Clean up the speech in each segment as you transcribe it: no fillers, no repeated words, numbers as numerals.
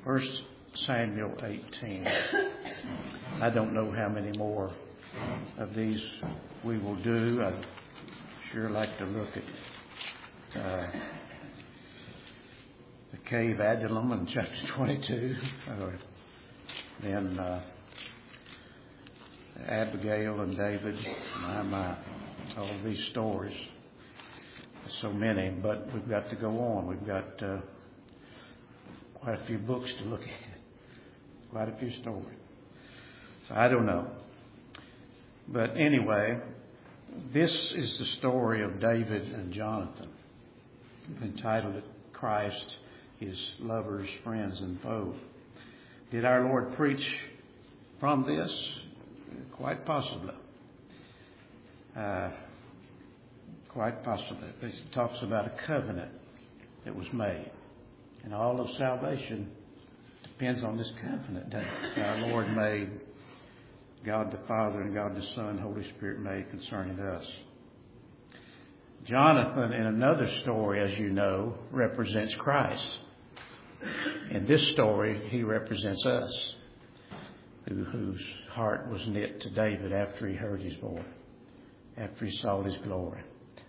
First Samuel 18. I don't know how many more of these we will do. I'd sure like to look at the cave Adullam in chapter 22. Then Abigail and David. My. All of these stories. So many, but we've got to go on. We've got quite a few books to look at. Quite a few stories. So I don't know. But anyway, this is the story of David and Jonathan, entitled Christ, His Lovers, Friends, and Foes. Did our Lord preach from this? Quite possibly. Quite possibly. It talks about a covenant that was made. And all of salvation depends on this covenant that our Lord made, God the Father and God the Son, Holy Spirit made concerning us. Jonathan, in another story, as you know, represents Christ. In this story, he represents us, whose heart was knit to David after he heard his voice, after he saw his glory,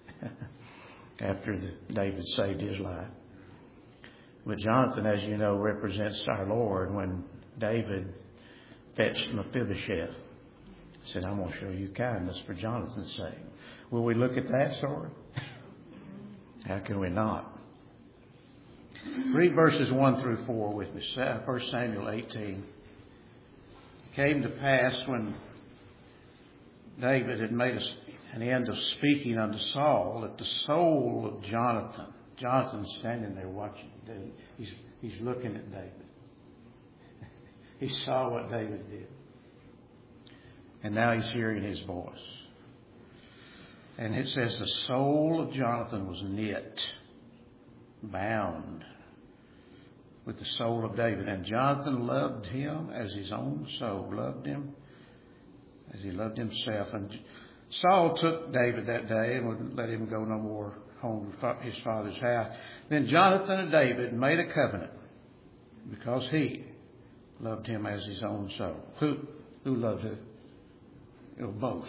after David saved his life. But Jonathan, as you know, represents our Lord when David fetched Mephibosheth. Said, I'm going to show you kindness for Jonathan's sake. Will we look at that story? How can we not? Read verses 1 through 4 with me. 1 Samuel 18. It came to pass when David had made an end of speaking unto Saul that the soul of Jonathan's standing there watching David. He's looking at David. He saw what David did. And now he's hearing his voice. And it says the soul of Jonathan was knit, bound with the soul of David. And Jonathan loved him as his own soul, loved him as he loved himself. And Saul took David that day and wouldn't let him go no more home to his father's house. Then Jonathan and David made a covenant because he loved him as his own soul. Who loved him? Both.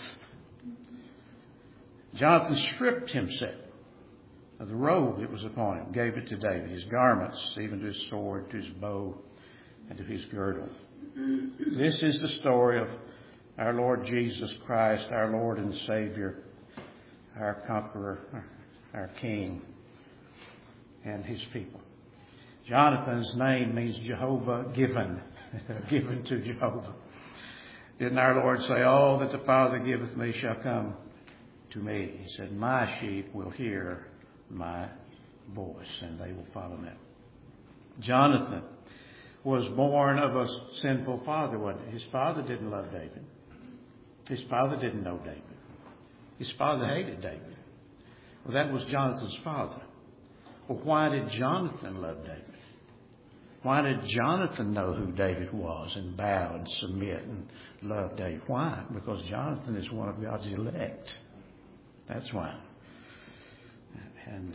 Jonathan stripped himself of the robe that was upon him, gave it to David, his garments, even to his sword, to his bow, and to his girdle. This is the story of our Lord Jesus Christ, our Lord and Savior, our conqueror, our King, and his people. Jonathan's name means Jehovah given, given to Jehovah. Didn't our Lord say, all that the Father giveth me shall come to me? He said, my sheep will hear my voice, and they will follow me. Jonathan was born of a sinful father, wasn't he? His father didn't love David. His father didn't know David. His father hated David. Well, that was Jonathan's father. Well, why did Jonathan love David? Why did Jonathan know who David was and bow and submit and love David? Why? Because Jonathan is one of God's elect. That's why. And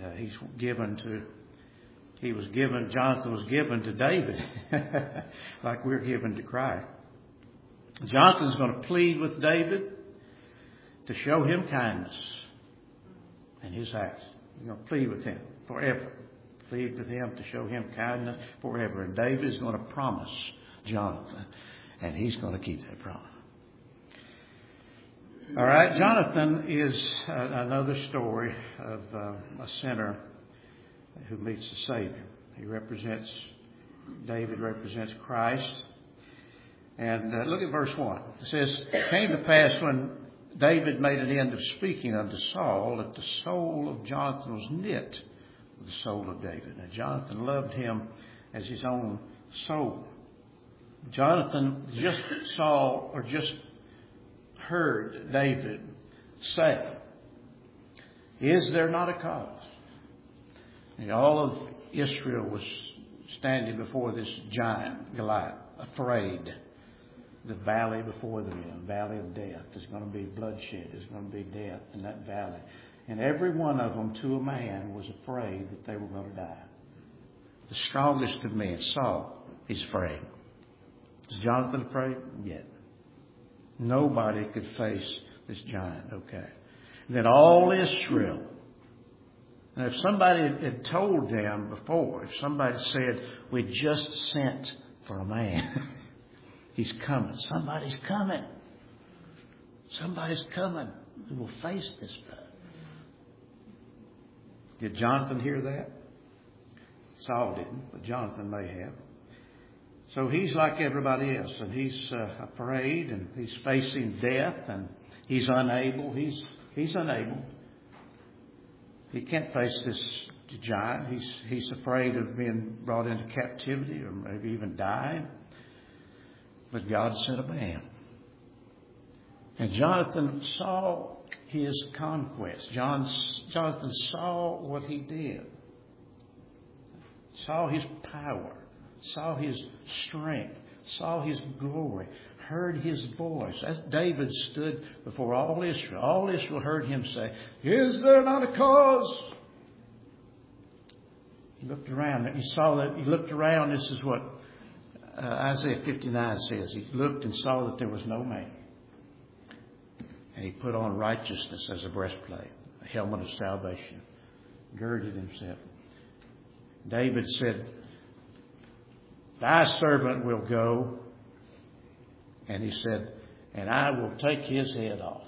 Jonathan was given to David like we're given to Christ. Jonathan's going to plead with David to show him kindness in his house. He's going to plead with him forever. Plead with him to show him kindness forever. And David is going to promise Jonathan, and he's going to keep that promise. All right, Jonathan is another story of a sinner who meets the Savior. David represents Christ. And look at verse 1. It says, it came to pass when David made an end of speaking unto Saul that the soul of Jonathan was knit with the soul of David. Now Jonathan loved him as his own soul. Jonathan just saw or just heard David say, is there not a cause? And all of Israel was standing before this giant, Goliath, afraid. The valley before them, valley of death. There's going to be bloodshed. There's going to be death in that valley. And every one of them, to a man, was afraid that they were going to die. The strongest of men, Saul, He's afraid. Is Jonathan afraid? Yet. Nobody could face this giant. Okay. And then all Israel. Now, if somebody had told them before, if somebody said, we just sent for a man, he's coming. Somebody's coming. Somebody's coming who will face this battle. Did Jonathan hear that? Saul didn't, but Jonathan may have. So he's like everybody else, and he's afraid, and he's facing death, and he's unable. He's unable. He can't face this giant. He's afraid of being brought into captivity or maybe even dying. But God sent a man. And Jonathan saw his conquest. Jonathan saw what he did. Saw his power. Saw his strength. Saw his glory. Heard his voice. As David stood before all Israel. All Israel heard him say, is there not a cause? He looked around and he saw that. He looked around. This is what Isaiah 59 says. He looked and saw that there was no man. And he put on righteousness as a breastplate, a helmet of salvation, girded himself. David said, thy servant will go. And he said, and I will take his head off.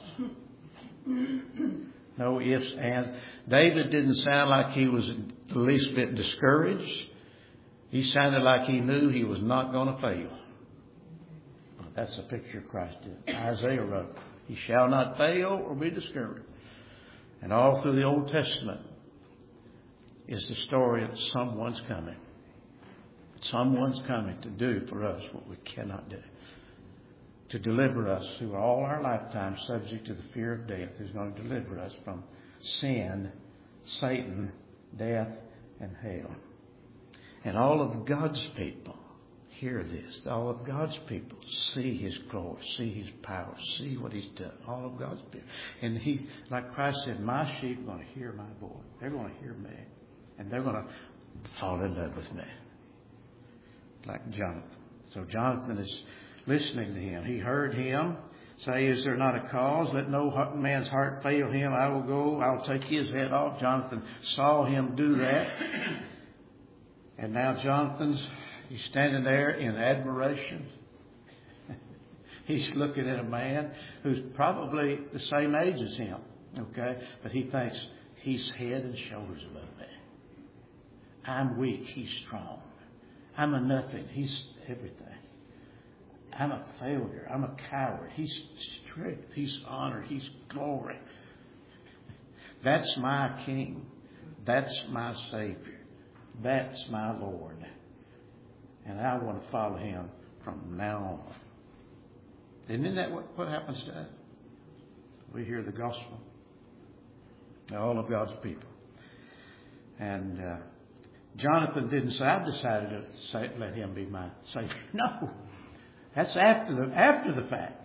No ifs, ands. David didn't sound like he was the least bit discouraged. He sounded like he knew he was not going to fail. Well, that's a picture of Christ. Isaiah wrote, he shall not fail or be discouraged. And all through the Old Testament is the story that someone's coming. Someone's coming to do for us what we cannot do. To deliver us through all our lifetime subject to the fear of death. Who's going to deliver us from sin, Satan, death, and hell. And all of God's people hear this. All of God's people see his glory, see his power, see what he's done. All of God's people. And he, like Christ said, my sheep are going to hear my voice. They're going to hear me. And they're going to fall in love with me. Like Jonathan. So Jonathan is listening to him. He heard him say, is there not a cause? Let no man's heart fail him. I will go. I'll take his head off. Jonathan saw him do that. And now he's standing there in admiration. He's looking at a man who's probably the same age as him. Okay? But he thinks he's head and shoulders above me. I'm weak. He's strong. I'm a nothing. He's everything. I'm a failure. I'm a coward. He's strength. He's honor. He's glory. That's my King. That's my Savior. That's my Lord. And I want to follow him from now on. Isn't that what happens to us? We hear the gospel. All of God's people. And Jonathan didn't say, I've decided to let him be my Savior. No. That's after the fact.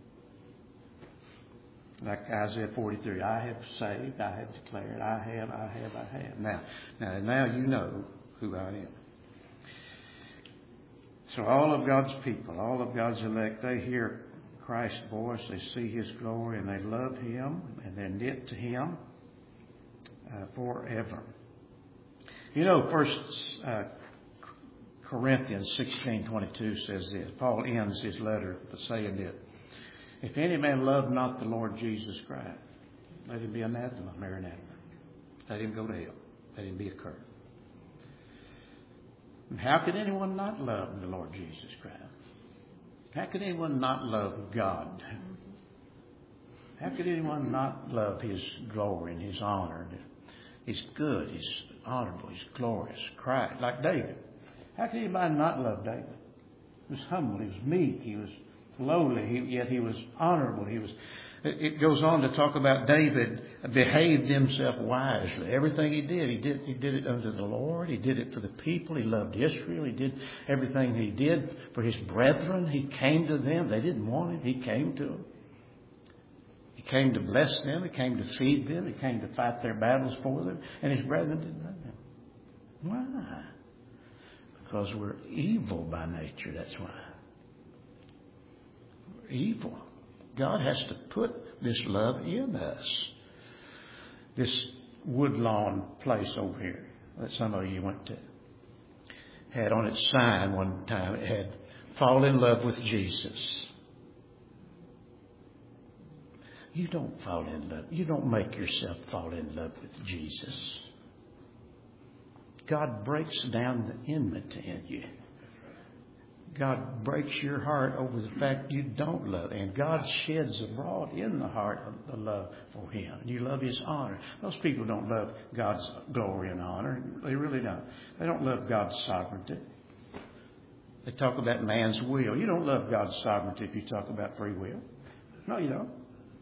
Like Isaiah 43, I have saved, I have declared, I have. Now you know who I am. So all of God's people, all of God's elect, they hear Christ's voice, they see his glory, and they love him, and they're knit to him forever. You know, First Corinthians 16:22 says this. Paul ends his letter by saying this. If any man love not the Lord Jesus Christ, let him be anathema, maranatha. Let him go to hell. Let him be accursed. And how could anyone not love the Lord Jesus Christ? How could anyone not love God? How could anyone not love his glory and his honor? He's good, he's honorable, he's glorious. Christ, like David. How could anybody not love David? He was humble, he was meek, he was lowly, yet he was honorable. It goes on to talk about David behaved himself wisely. Everything he did it unto the Lord. He did it for the people. He loved Israel. He did everything he did for his brethren. He came to them. They didn't want him. He came to them. He came to bless them. He came to feed them. He came to fight their battles for them. And his brethren didn't love him. Why? Because we're evil by nature, that's why. We're evil. God has to put this love in us. This Woodlawn place over here that some of you went to had on its sign one time, it had, "Fall in love with Jesus." You don't fall in love. You don't make yourself fall in love with Jesus. God breaks down the enmity in you. God breaks your heart over the fact you don't love. And God sheds abroad in the heart of the love for Him. You love His honor. Most people don't love God's glory and honor. They really don't. They don't love God's sovereignty. They talk about man's will. You don't love God's sovereignty if you talk about free will. No, you don't.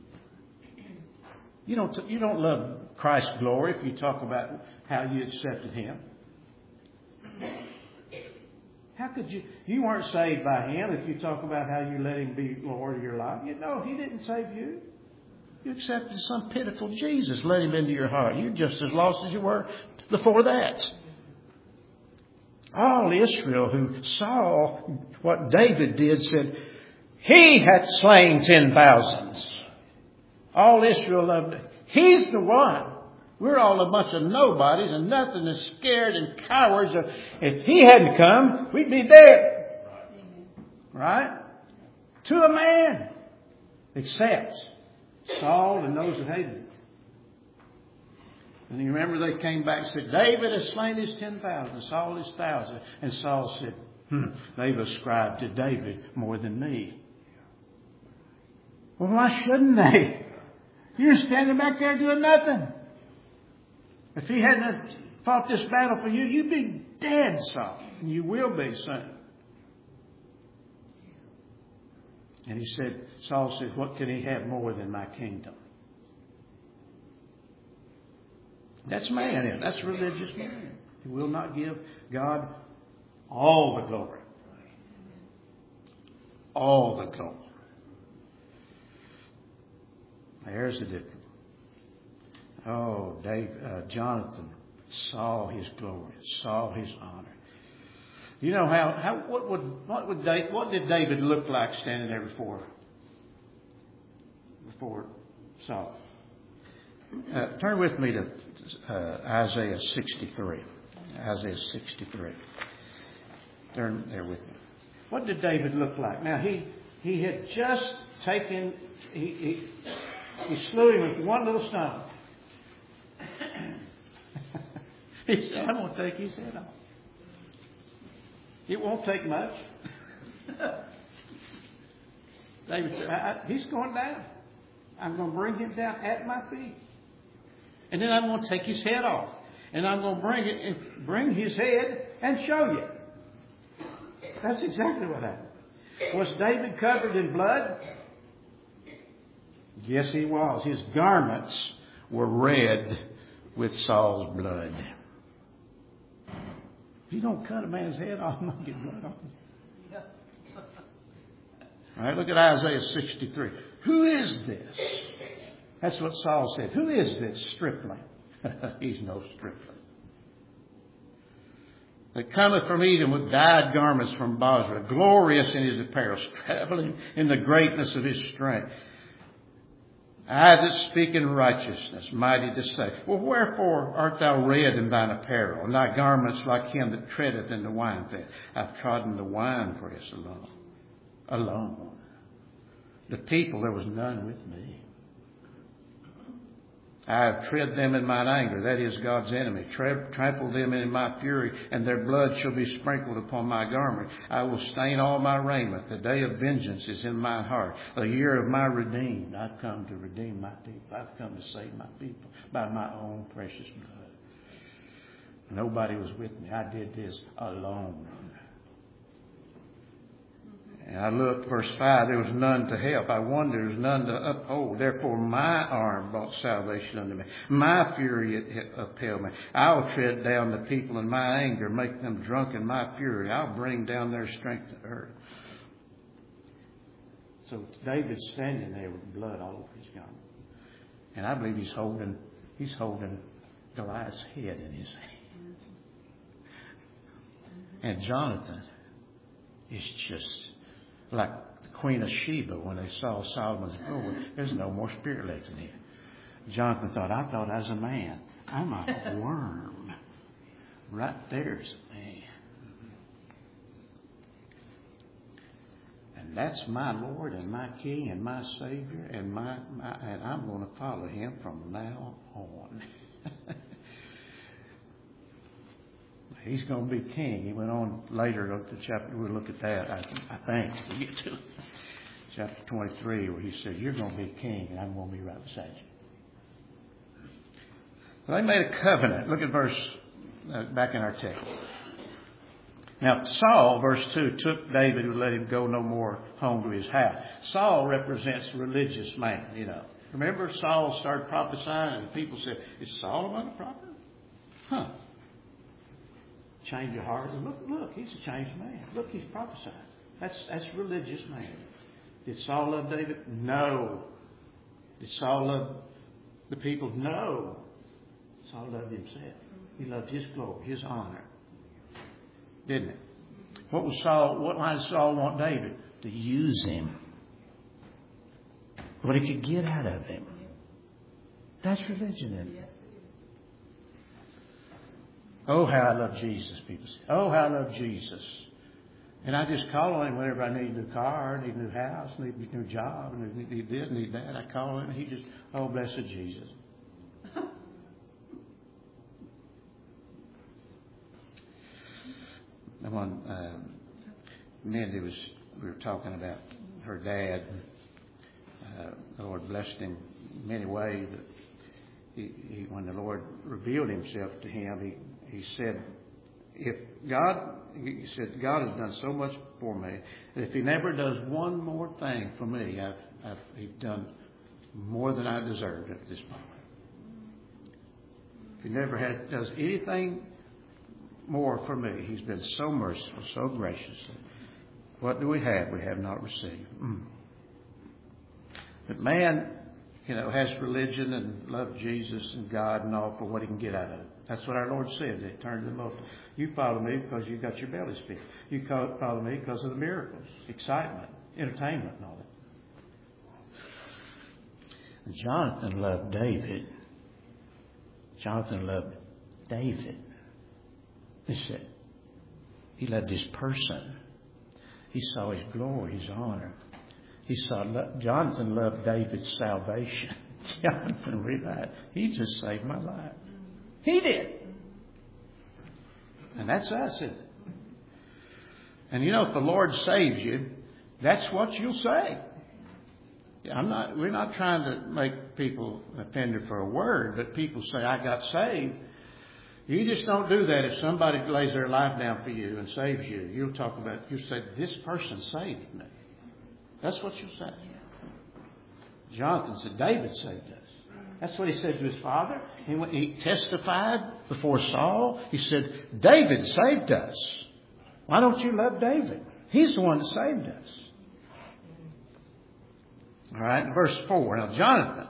You don't love Christ's glory if you talk about how you accepted Him. How could you weren't saved by Him if you talk about how you let Him be Lord of your life. You know, He didn't save you. You accepted some pitiful Jesus, let Him into your heart. You're just as lost as you were before that. All Israel who saw what David did said, "He hath slain 10,000s. All Israel loved Him. He's the one. We're all a bunch of nobodies and nothing and scared and cowards. If He hadn't come, we'd be dead." Right? To a man. Except Saul and those that hated Him. And you remember they came back and said, "David has slain his 10,000, Saul his 1,000. And Saul said, "They've ascribed to David more than me." Well, why shouldn't they? You're standing back there doing nothing. If he hadn't fought this battle for you, you'd be dead, Saul. And you will be soon. And Saul said, "What can he have more than my kingdom?" That's man. That's religious man. He will not give God all the glory. All the glory. There's the difference. Oh, Jonathan saw his glory, saw his honor. You know what did David look like standing there before Saul? Turn with me to Isaiah 63. Isaiah 63. Turn there with me. What did David look like? Now he had just taken he slew him with one little stone. He said, "I'm going to take his head off. It won't take much." David said, "He's going down. I'm going to bring him down at my feet. And then I'm going to take his head off. And I'm going to bring his head and show you." That's exactly what happened. Was David covered in blood? Yes, he was. His garments were red with Saul's blood. If you don't cut a man's head off, I'm going to get blood on him. All right, look at Isaiah 63. Who is this? That's what Saul said. Who is this stripling? He's no stripling. That cometh from Edom with dyed garments from Bozrah, glorious in his apparel, traveling in the greatness of his strength. I that speak in righteousness, mighty to save. Well, wherefore art thou red in thine apparel, and thy garments like him that treadeth in the winepress? I've trodden the winepress alone. Alone. The people, there was none with me. I have tread them in mine anger, that is God's enemy, trampled them in my fury, and their blood shall be sprinkled upon my garment. I will stain all my raiment. The day of vengeance is in my heart. A year of my redeemed. I've come to redeem my people. I've come to save my people by my own precious blood. Nobody was with me. I did this alone. And I looked, verse 5, there was none to help. I wondered, there was none to uphold. Therefore my arm brought salvation unto me. My fury upheld me. I'll tread down the people in my anger, make them drunk in my fury. I'll bring down their strength to earth. So David's standing there with blood all over his garment. And I believe he's holding Goliath's head in his hands. And Jonathan is just like the Queen of Sheba when they saw Solomon's gold. There's no more spirit left in him. Jonathan thought, I thought I was a man. I'm a worm. Right there's a man. And that's my Lord and my King and my Savior, and and I'm going to follow Him from now on. He's going to be king. He went on later to chapter. We'll look at that. I think we'll get to chapter 23, where he said, "You're going to be king, and I'm going to be right beside you." Well, they made a covenant. Look at verse back in our text. Now, Saul, verse 2, took David and let him go no more home to his house. Saul represents a religious man, you know. Remember, Saul started prophesying, and people said, "Is Solomon a prophet?" Huh. Change your heart. Look, he's a changed man. Look, he's prophesying. That's religious man. Did Saul love David? No. Did Saul love the people? No. Saul loved himself. He loved his glory, his honor. Didn't it? Why did Saul want David? To use him. What he could get out of him. That's religion, isn't it? Oh, how I love Jesus, people say. Oh, how I love Jesus. And I just call on Him whenever I need a new car, need a new house, need a new job, need this, need that. I call on Him, and He just, oh, blessed Jesus. And when Mindy we were talking about her dad. The Lord blessed him in many ways. But when the Lord revealed Himself to him, he said, God has done so much for me that if He never does one more thing for me, He's done more than I deserved at this moment. If He never does anything more for me, He's been so merciful, so gracious. What do we have? We have not received. But man, has religion and love Jesus and God and all for what he can get out of it. That's what our Lord said. They turned to the multitude. You follow me because you got your bellies filled. You follow me because of the miracles, excitement, entertainment, and all that. And Jonathan loved David. Jonathan loved David. He said he loved his person. He saw his glory, his honor. Jonathan loved David's salvation. Jonathan realized he just saved my life. He did. And that's us, isn't it? And if the Lord saves you, that's what you'll say. We're not trying to make people offended for a word, but people say, I got saved. You just don't do that if somebody lays their life down for you and saves you. You'll say, this person saved me. That's what you'll say. Jonathan said, David saved us. That's what he said to his father. And when he testified before Saul, he said, David saved us. Why don't you love David? He's the one that saved us. All right, verse 4. Now, Jonathan.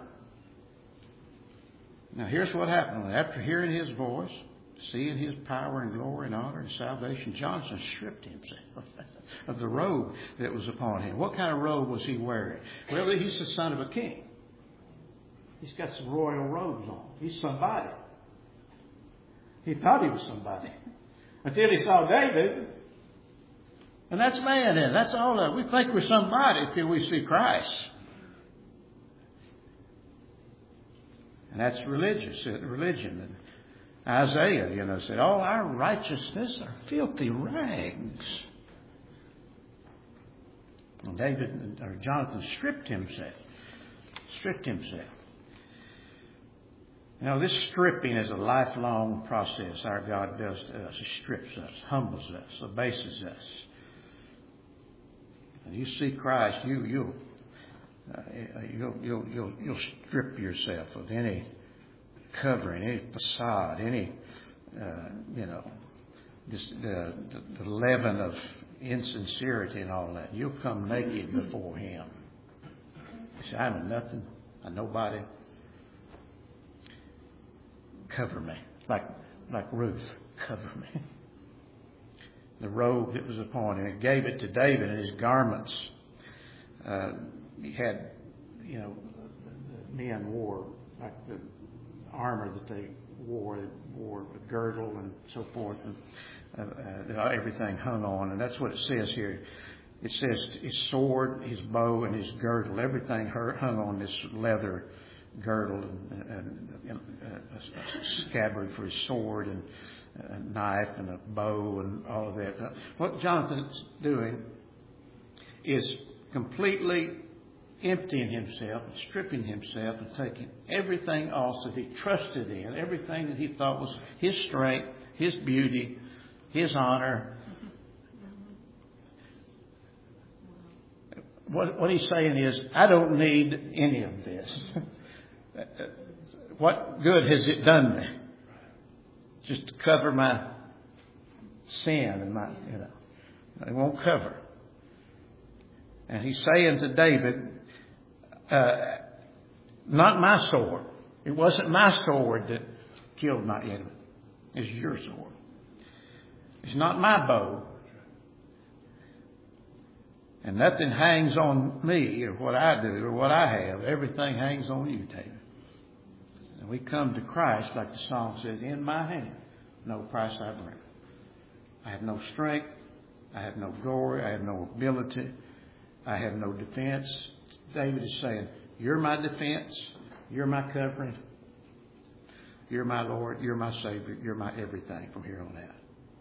Now, here's what happened. After hearing his voice, seeing his power and glory and honor and salvation, Jonathan stripped himself of the robe that was upon him. What kind of robe was he wearing? Well, he's the son of a king. He's got some royal robes on. He's somebody. He thought he was somebody. Until he saw David. And that's man then. That's all that. We think we're somebody until we see Christ. And that's religion. And Isaiah, said, all our righteousness are filthy rags. And Jonathan stripped himself. This stripping is a lifelong process our God does to us. He strips us, humbles us, abases us. And you see Christ, you'll strip yourself of any covering, any facade, any the leaven of insincerity and all that. You'll come naked before Him. You say, I'm a nothing, a nobody. Cover me. Like Ruth, cover me. the robe that was upon him. He gave it to David and his garments. He had, the men wore like the armor that they wore. They wore a girdle and so forth, and everything hung on. And that's what it says here. It says his sword, his bow, and his girdle. Everything hung on this leather girdle and a scabbard for his sword and a knife and a bow and all of that. What Jonathan's doing is completely emptying himself and stripping himself and taking everything else that he trusted in, everything that he thought was his strength, his beauty, his honor. What he's saying is, I don't need any of this. What good has it done me? Just to cover my sin and my, it won't cover. And he's saying to David, not my sword. It wasn't my sword that killed my enemy. It's your sword. It's not my bow. And nothing hangs on me or what I do or what I have. Everything hangs on you, David. And we come to Christ, like the song says, in my hand, no price I bring. I have no strength. I have no glory. I have no ability. I have no defense. David is saying, you're my defense. You're my covering. You're my Lord. You're my Savior. You're my everything from here on out.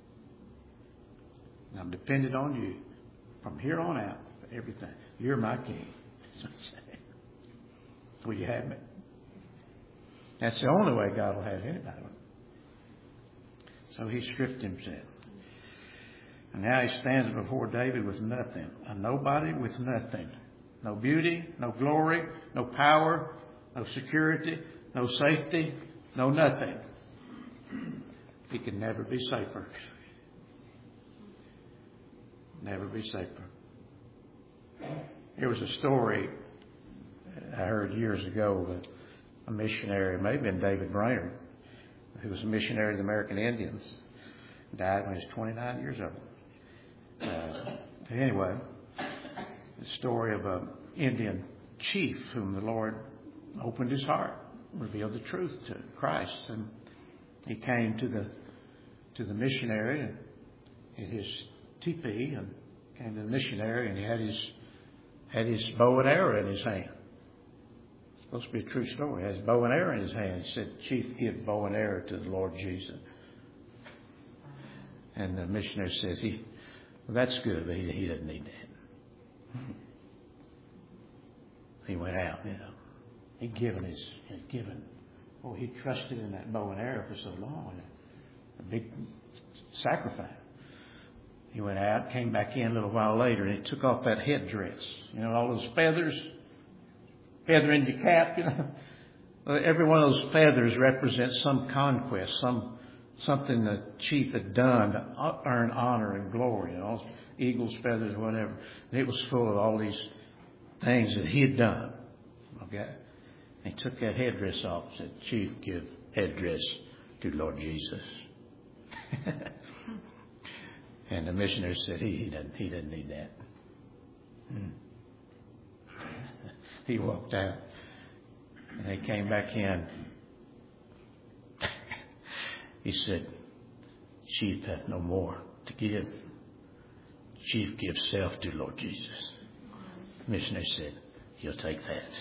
And I'm dependent on you. From here on out, for everything. You're my king. That's what he's saying. Will you have me? That's the only way God will have anybody. So he stripped himself. And now he stands before David with nothing. A nobody with nothing. No beauty, no glory, no power, no security, no safety, no nothing. He can never be safer. Never be safer. There was a story I heard years ago that a missionary, maybe David Brainerd, who was a missionary to the American Indians, died when he was 29 years old. Anyway, the story of an Indian chief whom the Lord opened his heart, revealed the truth to Christ, and he came to the missionary in his teepee and came to the missionary, and he had his bow and arrow in his hand. It's supposed to be a true story. He had his bow and arrow in his hand. He said, "Chief, give bow and arrow to the Lord Jesus." And the missionary says, "Well, that's good, but he doesn't need that." He went out, He trusted in that bow and arrow for so long. A big sacrifice. He went out, came back in a little while later, and he took off that headdress. All those feathers, feather in your cap, Every one of those feathers represents some conquest, something the chief had done to earn honor and glory. Eagle's feathers, whatever. And it was full of all these things that he had done. Okay? And he took that headdress off and said, "Chief, give headdress to Lord Jesus." And the missionary said, he doesn't need that. He walked out. And they came back in. He said, "Chief hath no more to give. Chief gives self to Lord Jesus." The missionary said, "He'll take that.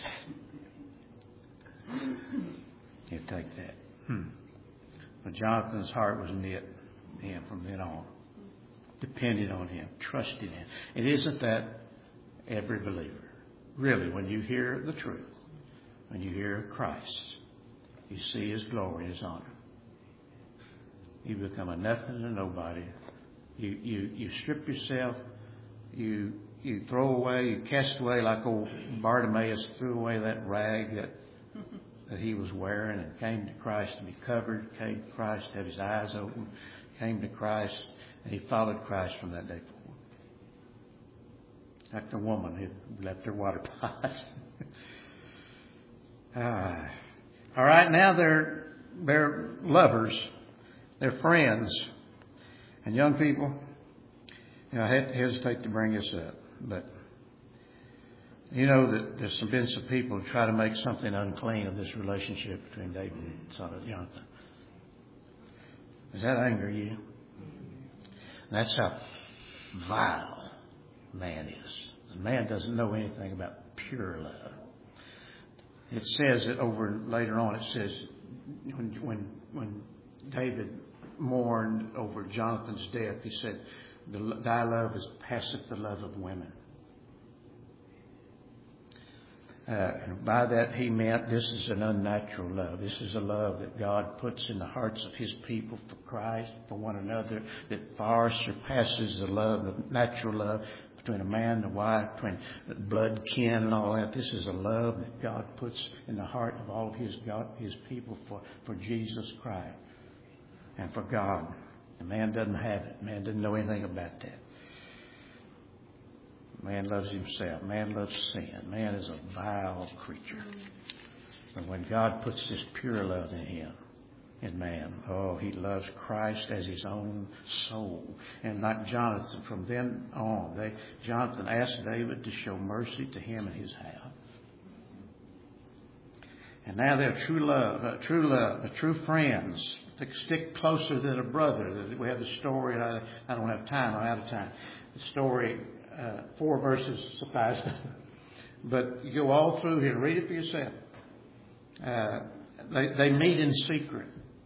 He'll take that." But Jonathan's heart was knit to him from then on. Depended on him, trusted him. It isn't that every believer. Really, when you hear the truth, when you hear Christ, you see his glory and his honor. You become a nothing and a nobody. You strip yourself. You throw away, you cast away like old Bartimaeus threw away that rag that he was wearing and came to Christ to be covered, came to Christ to have his eyes open, came to Christ, and he followed Christ from that day forward. Like the woman who left her water pot. All right, now they're lovers. They're friends. And young people, I hesitate to bring this up, but you know that there's been some people who try to make something unclean of this relationship between David and son of Jonathan. Does that anger you? That's how vile man is. The man doesn't know anything about pure love. It says that later on, it says when David mourned over Jonathan's death, he said, "Thy love is passeth the love of women." And by that he meant this is an unnatural love. This is a love that God puts in the hearts of His people for Christ, for one another, that far surpasses the love, the natural love between a man and a wife, between blood kin and all that. This is a love that God puts in the heart of all of His people for Jesus Christ and for God. The man doesn't have it. Man doesn't know anything about that. Man loves himself. Man loves sin. Man is a vile creature. But when God puts this pure love in him, in man, he loves Christ as his own soul. And like Jonathan, from then on, Jonathan asked David to show mercy to him and his house. And now they're true love, true friends. They stick closer than a brother. We have the story, and I don't have time. I'm out of time. The story, 4 verses suffice. But you go all through here, read it for yourself. They meet in secret.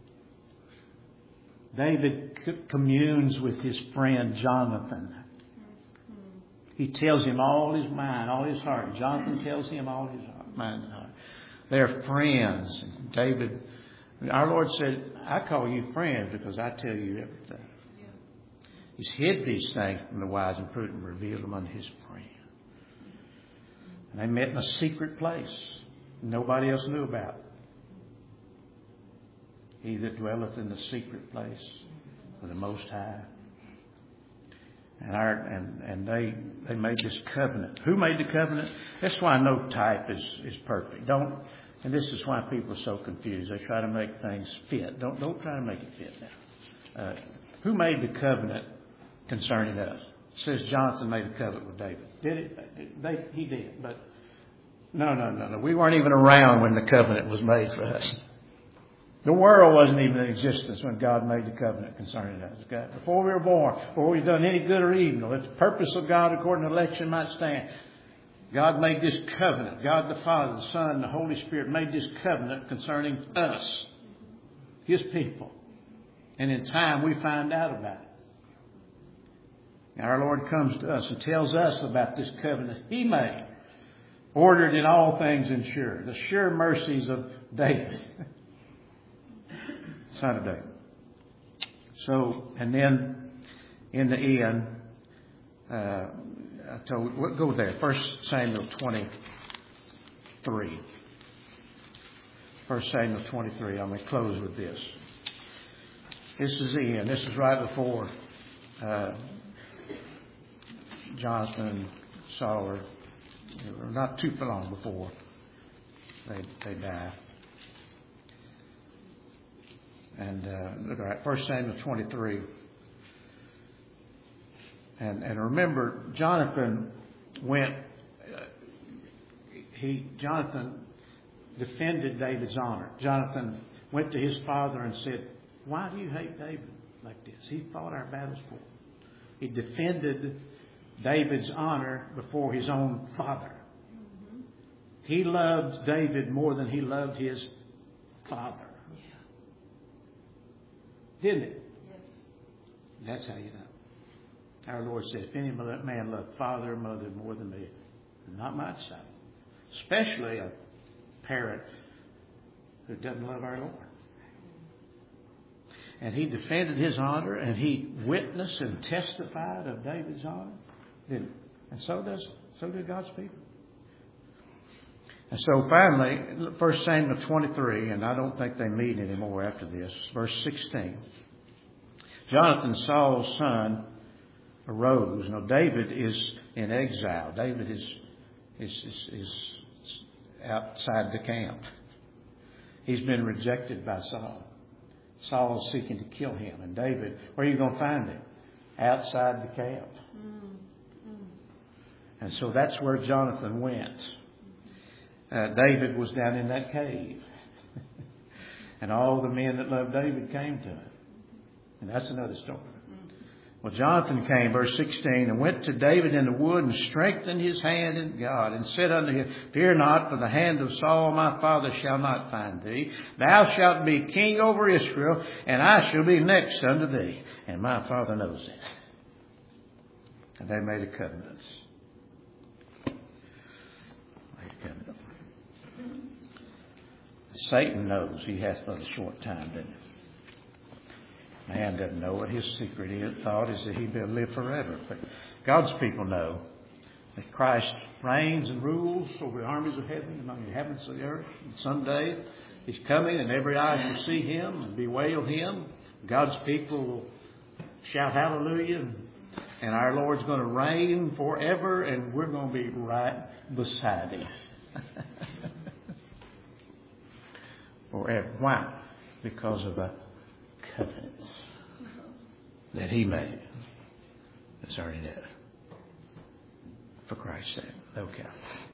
David communes with his friend Jonathan. He tells him all his mind, all his heart. Jonathan tells him all his mind and heart. They're friends. David, our Lord said, "I call you friends because I tell you everything." Yeah. He's hid these things from the wise and prudent and revealed them unto his friend. And they met in a secret place nobody else knew about. He that dwelleth in the secret place of the Most High. And they made this covenant. Who made the covenant? That's why no type is perfect. And this is why people are so confused. They try to make things fit. Don't try to make it fit now. Who made the covenant concerning us? It says Jonathan made a covenant with David. Did it? He did. But no. We weren't even around when the covenant was made for us. The world wasn't even in existence when God made the covenant concerning us. Okay? Before we were born, before we've done any good or evil, if the purpose of God according to election might stand, God made this covenant. God the Father, the Son, and the Holy Spirit made this covenant concerning us, His people. And in time we find out about it. And our Lord comes to us and tells us about this covenant He made, ordered in all things and sure. The sure mercies of David. Son of David. So, and then in the end, go there. 1 Samuel 23. 1 Samuel 23. I'm going to close with this. This is the end. This is right before Jonathan and Saul are not too long before they die. And look at 1 Samuel 23. And remember, Jonathan Jonathan defended David's honor. Jonathan went to his father and said, "Why do you hate David like this? He fought our battles for him." He defended David's honor before his own father. Mm-hmm. He loved David more than he loved his father. Didn't it? Yes. That's how you know. Our Lord says, if any man love father or mother more than me, not my son. Especially a parent who doesn't love our Lord. And he defended his honor and he witnessed and testified of David's honor. Didn't he? And so did God's people. And so finally, 1 Samuel 23, and I don't think they meet anymore after this, verse 16. Jonathan, Saul's son, arose. Now David is in exile. David is outside the camp. He's been rejected by Saul. Saul is seeking to kill him. And David, where are you going to find him? outside the camp. And so that's where Jonathan went. David was down in that cave. And all the men that loved David came to him. And that's another story. Well, Jonathan came, verse 16, and went to David in the wood and strengthened his hand in God and said unto him, Fear not, for the hand of Saul my father shall not find thee. Thou shalt be king over Israel, and I shall be next unto thee. And my father knows it. And they made a covenant. Satan knows he has but a short time, doesn't he? Man doesn't know what his secret thought is that he'll live forever. But God's people know that Christ reigns and rules over the armies of heaven, among the inhabitants of the earth. And someday He's coming and every eye shall see Him and bewail Him. God's people will shout hallelujah. And our Lord's going to reign forever, and we're going to be right beside Him. Forever. Why? Because of a covenant that He made. It's already there. For Christ's sake. Okay.